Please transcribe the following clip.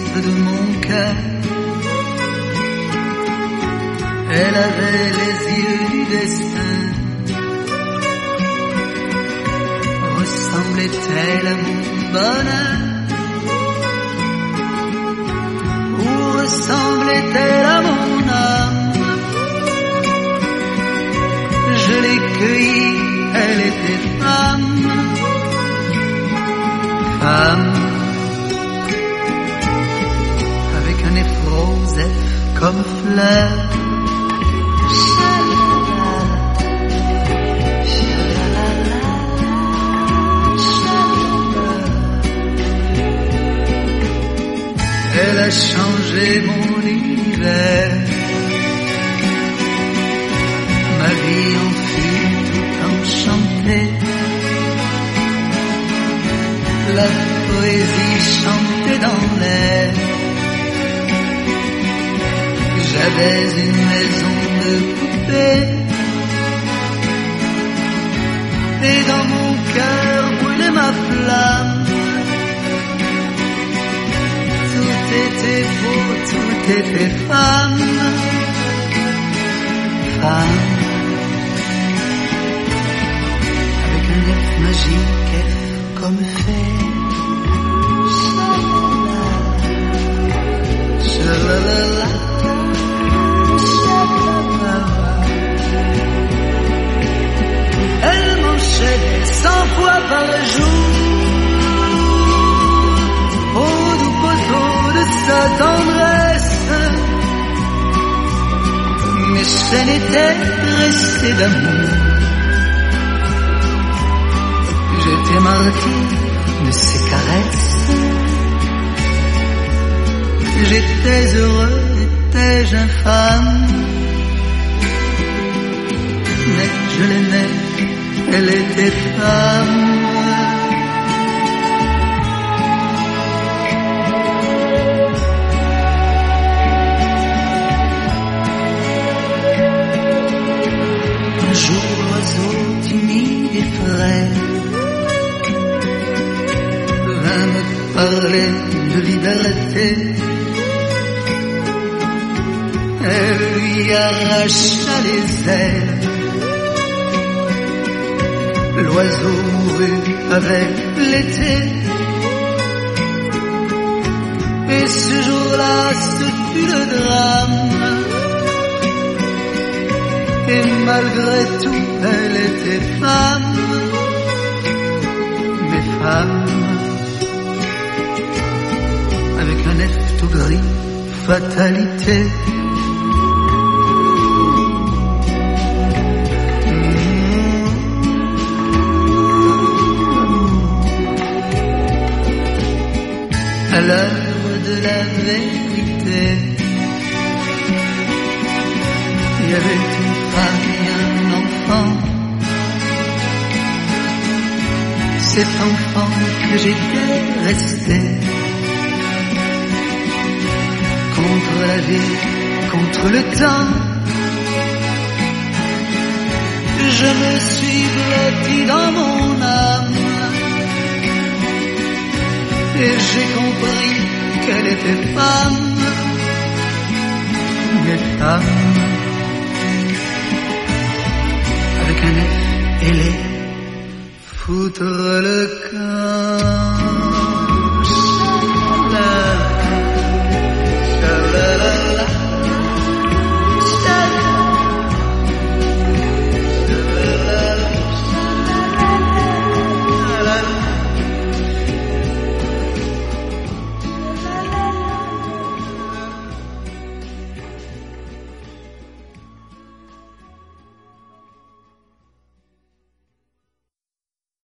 fenêtre de mon cœur. Elle avait les yeux du destin. Ressemblait-elle à mon bonheur? Ou ressemblait-elle à mon âme? Je l'ai cueillie, elle était femme. Femme, avec un effrosef comme fleur. Elle a changé mon univers. Ma vie en fut tout enchantée. La poésie chantait dans l'air. J'avais une maison de poupée. Et dans mon cœur brûlait ma flamme. Tout était beau, tout était femme. Femme, avec un œuf magique, comme fait. Shalalala, shalalala. Elle m'enchaînait 100 fois par jour. Au doux poteau de sa tendresse, mes chaînes étaient restées d'amour. J'étais martyr de ses caresses. J'étais heureux, étais-je infâme? Mais je l'aimais, elle était femme. Un jour, l'oiseau timide et frais vint me parler de liberté. Elle lui arracha les ailes. L'oiseau mourut avec l'été. Et ce jour-là, ce fut le drame. Et malgré tout, elle était femme. Mais femme, avec un œuf tout gris, fatalité. À l'heure de la vérité, il y avait une femme et un enfant. Cet enfant que j'étais resté contre la vie, contre le temps. Je me suis blotti dans mon âme. Et j'ai compris qu'elle était femme, mais femme, avec un œuf ailé, foutre le camp.